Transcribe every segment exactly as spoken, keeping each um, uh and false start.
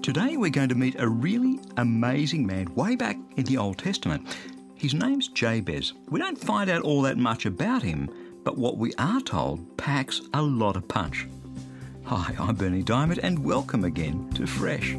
Today we're going to meet a really amazing man way back in the Old Testament. His name's Jabez. We don't find out all that much about him, but what we are told packs a lot of punch. Hi, I'm Bernie Diamond and welcome again to Fresh.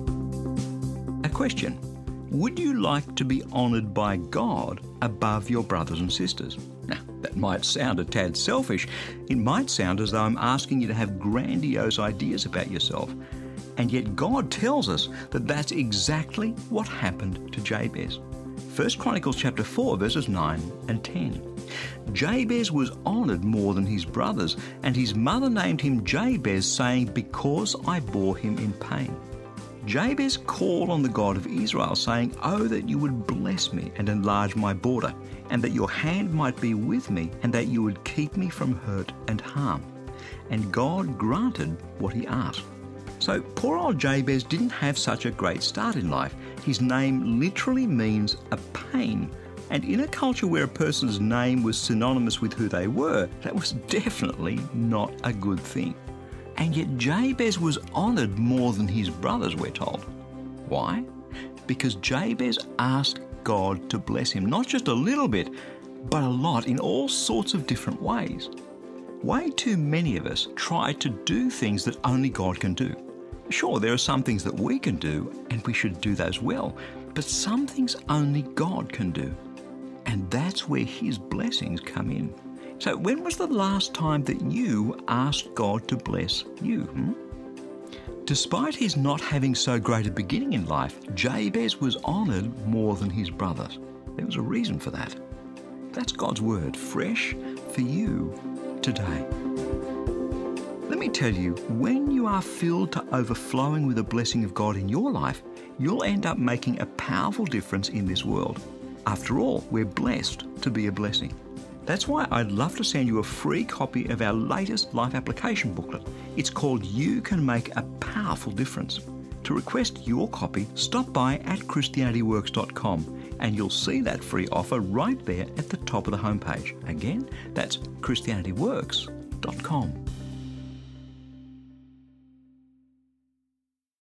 A question. Would you like to be honoured by God above your brothers and sisters? Now, that might sound a tad selfish. It might sound as though I'm asking you to have grandiose ideas about yourself. And yet God tells us that that's exactly what happened to Jabez. First Chronicles chapter four, verses nine and ten. Jabez was honoured more than his brothers, and his mother named him Jabez, saying, "Because I bore him in pain." Jabez called on the God of Israel, saying, "Oh, that you would bless me and enlarge my border, and that your hand might be with me, and that you would keep me from hurt and harm." And God granted what he asked. So poor old Jabez didn't have such a great start in life. His name literally means a pain. And in a culture where a person's name was synonymous with who they were, that was definitely not a good thing. And yet Jabez was honoured more than his brothers, we're told. Why? Because Jabez asked God to bless him, not just a little bit, but a lot in all sorts of different ways. Way too many of us try to do things that only God can do. Sure, there are some things that we can do, and we should do those well, but some things only God can do. And that's where his blessings come in. So when was the last time that you asked God to bless you? Hmm? Despite his not having so great a beginning in life, Jabez was honoured more than his brothers. There was a reason for that. That's God's word, fresh for you today. Let me tell you, when you are filled to overflowing with the blessing of God in your life, you'll end up making a powerful difference in this world. After all, we're blessed to be a blessing. That's why I'd love to send you a free copy of our latest life application booklet. It's called You Can Make a Powerful Difference. To request your copy, stop by at Christianity Works dot com and you'll see that free offer right there at the top of the homepage. Again, that's Christianity Works dot com.